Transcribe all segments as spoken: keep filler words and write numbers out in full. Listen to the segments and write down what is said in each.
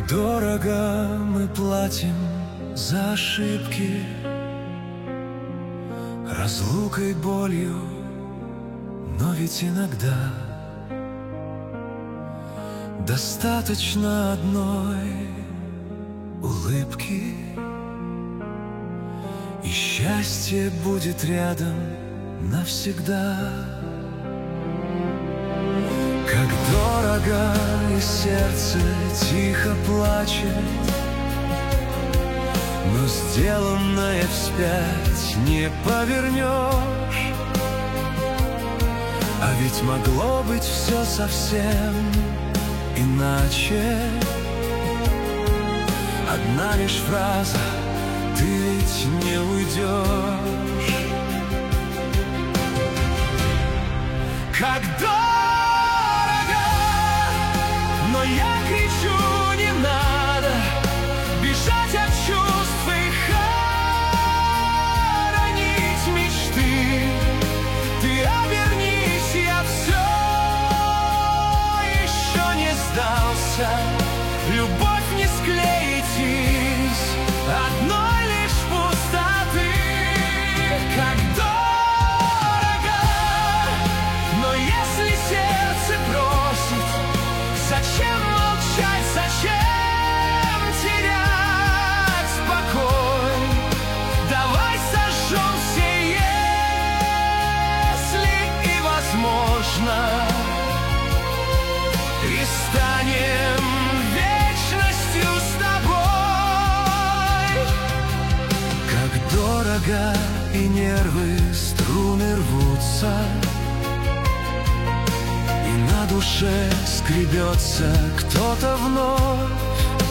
Дорого мы платим за ошибки, разлукой, болью, но ведь иногда достаточно одной улыбки, и счастье будет рядом навсегда. Как дорого, и сердце тихо плачет, но сделанное вспять не повернешь. А ведь могло быть все совсем иначе. Одна лишь фраза: ты ведь не уйдешь. Как дорого, но я кричу: не надо бежать от чувств и хоронить мечты. Ты обернись, я все еще не сдался. Любовь не склеитесь одной лишь пустоты. Как дорого, но если сердце просит, зачем молчать, зачем терять спокой? Давай сожжем все «если» и возможно, и станем вечностью с тобой. Как дорого, и нервы, струны рвутся, и на душе скребется кто-то вновь.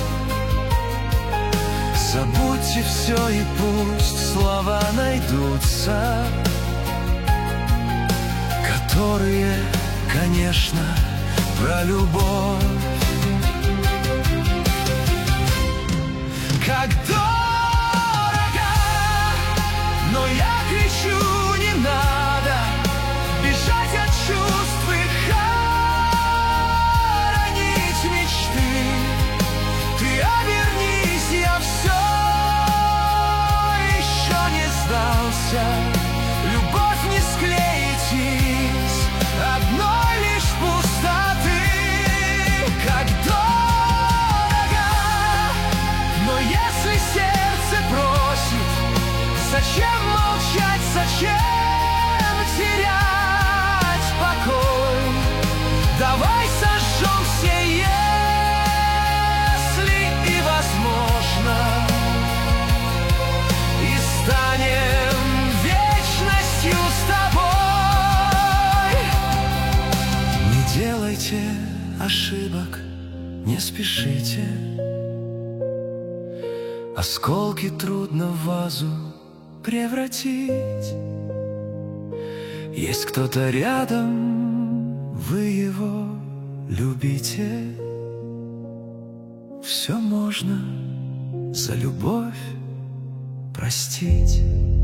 Забудьте все, и пусть слова найдутся, которые, конечно, про любовь. Как дорого, но я кричу: не надо бежать от чувств и хоронить мечты. Ты обернись, я все еще не сдался. Любовь не склеитесь одной лишь пустоты. Как дорого, но если сердце просит, зачем молчать, зачем терять покой? Давай сожжем все «если» и возможно, и станем вечностью с тобой. Не делайте ошибок, не спешите. Осколки трудно в вазу превратить. Есть кто-то рядом, вы его любите. Все можно за любовь простить.